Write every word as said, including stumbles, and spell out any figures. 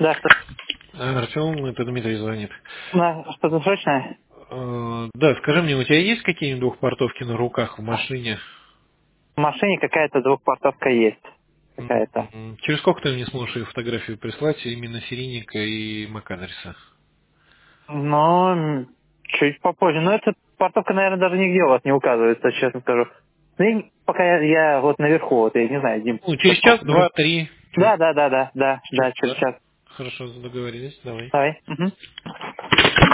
Да, что, Артем, это Дмитрий звонит. да, что-то срочное? Э, Да, скажи мне, у тебя есть какие-нибудь двухпортовки на руках в машине? В машине какая-то двухпортовка есть. Какая-то. М, Через сколько ты мне сможешь ее фотографию прислать, именно серийника и мак-адреса? Но м, чуть попозже. Но эта портовка, наверное, даже нигде у вас не указывается, честно скажу. Ну, и пока я, я вот наверху, вот я не знаю, Дим. Ну, Сейчас через час, посмотрю. два, три. Через Да, да, да, да, да, час, да, через да? час. Хорошо, договорились, давай. Давай. Угу.